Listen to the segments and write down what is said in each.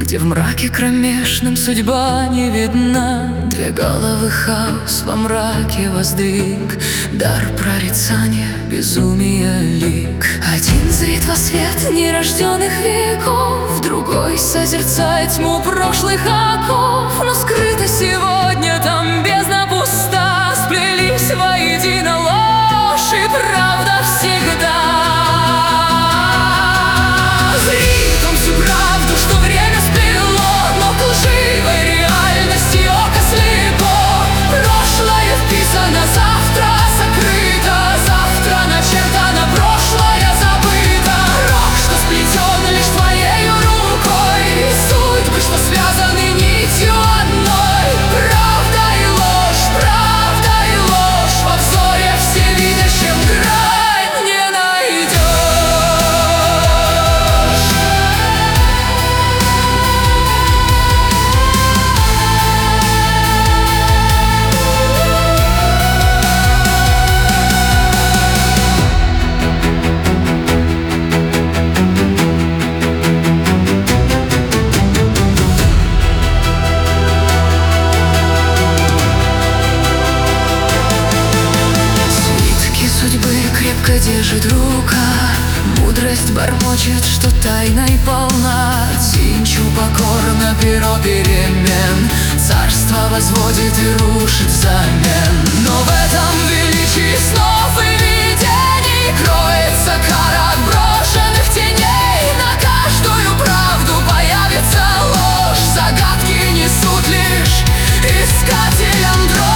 где в мраке кромешном судьба не видна. Две головы хаос во мраке воздвиг, дар прорицания, безумия лик. Один зрит во свет нерожденных веков, другой созерцает тьму прошлых оков. Но скрыто сегодня там бездна пуста, сплелись воедино ложь и правда всегда. Крепко держит рука, мудрость бормочет, что тайной полна. Тинчу покорно перо перемен, царство возводит и рушит взамен. Но в этом величии снов и видений кроется кара отброшенных теней. На каждую правду появится ложь, загадки несут лишь искателям дрожь.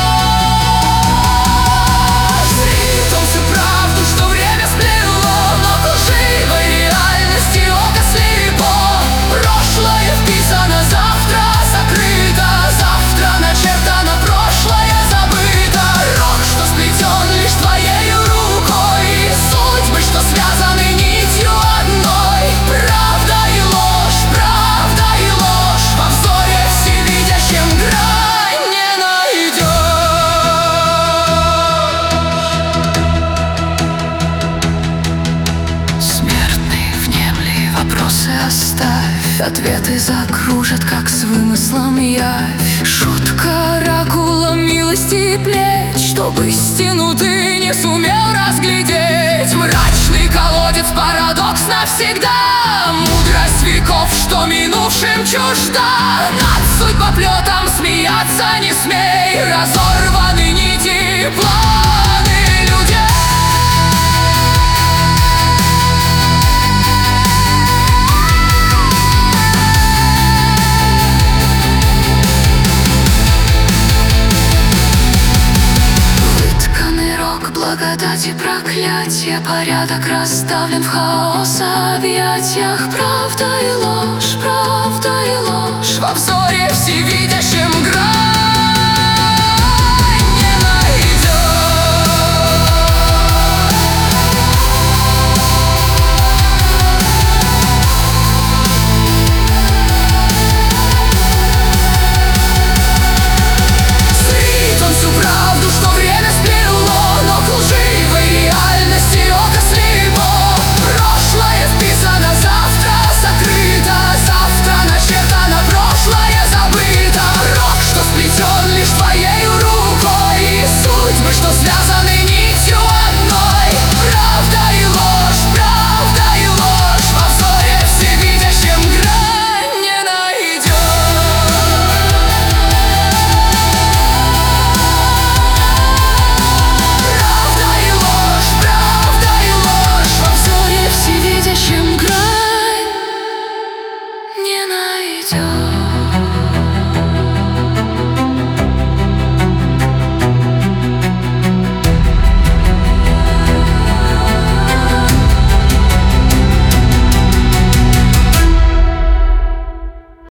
Оставь, ответы закружат, как с вымыслом явь. Шутка оракула милости и плеч, чтобы истину ты не сумел разглядеть. Мрачный колодец, парадокс навсегда, мудрость веков, что минувшим чужда. Над судьбоплетом смеяться не смей, разорваны нити, планы людей. Благодати проклятия, порядок расставлен в хаос объятиях. Правда и ложь, правда.